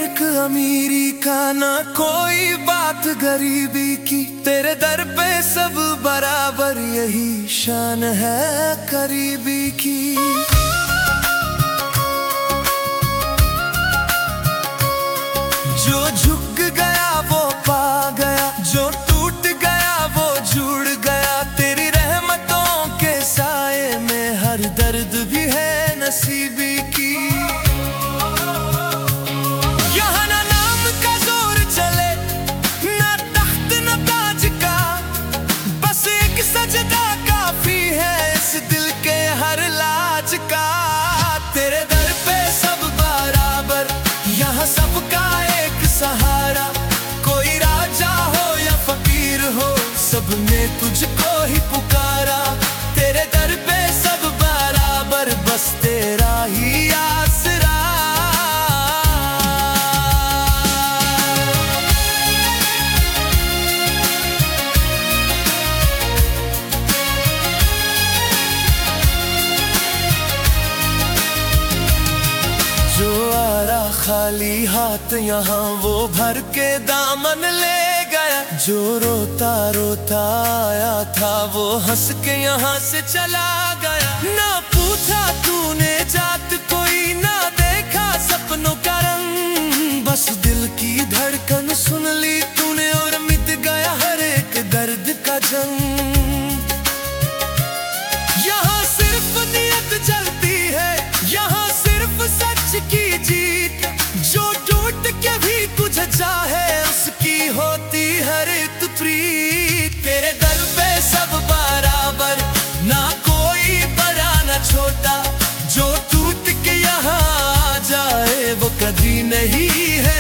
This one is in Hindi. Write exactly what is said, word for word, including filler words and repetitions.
इर्क अमीरी का ना कोई बात गरीबी की, तेरे दर पे सब बराबर यही शान है करीबी की। जो झुक गया वो पा गया, जो टूट गया वो जुड़ गया, तेरी रहमतों के साए में हर दर्द भी है नसीबी की। यहाँ ना नाम का जोर चले, ना तख्त ना ताज का, बस एक सजदा काफी है इस दिल के हर लाज का। तेरे दर पे सब बराबर, यहाँ सबका एक सहारा, कोई राजा हो या फकीर हो, सबने तुझको ही पुकारा। तेरे दर पे सब बराबर, बस तेरा ही आसरा। जो आ रहा खाली हाथ यहाँ वो भर के दामन ले गया, जो रोता रोता आया था वो हंस के यहाँ से चला गया। ना पूछा तूने जात कोई, ना देखा सपनों का रंग, बस दिल की धड़कन सुन ली तूने और मिट गया हर एक दर्द का जंग। यहाँ सिर्फ नियत जलती है, यहाँ सिर्फ सच की जीत, जो टूट के भी कुछ चाहे उसकी होती हर एक प्रीत। तेरे दर पे सब बराबर, ना कोई बड़ा ना छोटा, जो टूट के यहाँ आ जाए वो कभी नहीं है